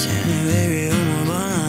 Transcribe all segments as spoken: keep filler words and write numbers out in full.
Seni veriyor mu bana?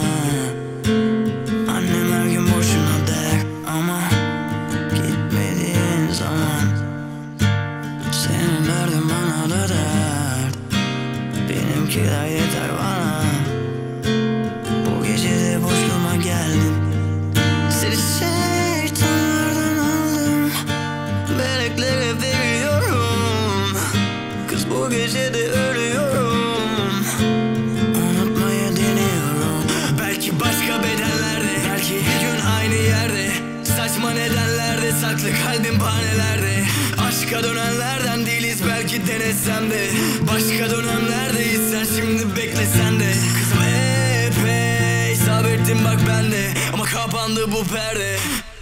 Annem her gün boşuna der ama gitmediğin zaman senin derdin bana da dert, benimkiler yeter bana. Bu gece de boşluğuma geldin. Seni şeytanlardan aldım, meleklere veriyorum. Kız bu gece de ölüyorum, unutmaya deniyorum. Belki başka bedenlerde, belki gün aynı yerde. Saçma nedenlerde, saklı kalbim bahanelerde. Aşka dönenlerden değiliz belki, denesem de. Başka dönemlerdeyiz, sen şimdi beklesen de. Kızım epey sabrettim bak ben de, ama kapandı bu perde.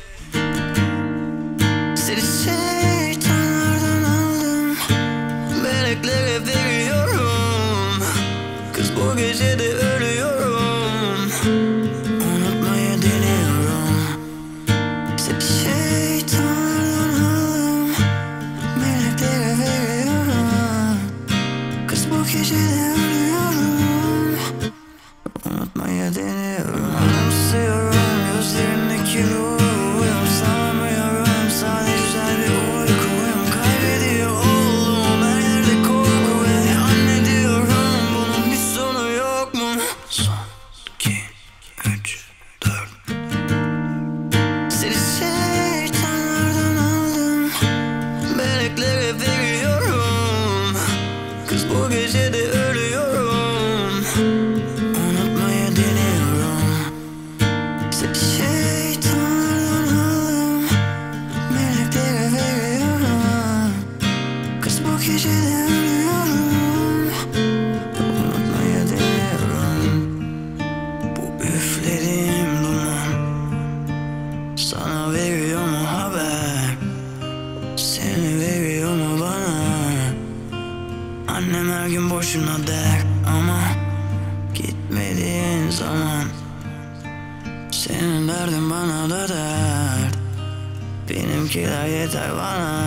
Seni şeytanlardan aldım, meleklere veriyorum. Kız bu gece de ölüyorum, unutmaya deniyorum. Seni şeytanlardan aldım, meleklere veriyorum. Kız bu gece de ölüyorum, unutmaya deniyorum. Anımsıyorum gözlerindeki ruhum, sanmıyorum sadece güzel bir uykuyum. Kaybediyor oldum her yerde korku ve anne diyorum, bunun bir sonu yok mu? Son, iki, üç, dört. Seni şeytanlardan aldım, meleklere veriyorum. Kız bu gece de ölüyorum, unutmaya deniyorum. Seni şeytanlardan aldım, meleklere veriyorum. Kız bu gece de ölüyorum, unutmaya deniyorum. Bu üflediğim duman sana veriyor mu haber? Seni veriyor mu bana? Annem her gün boşuna der ama gitmediğin zaman senin derdin bana da dert, benimkiler yeter bana.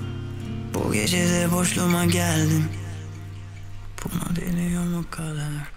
Bu gece de boşluğuma geldin, buna deniyor mu kadar?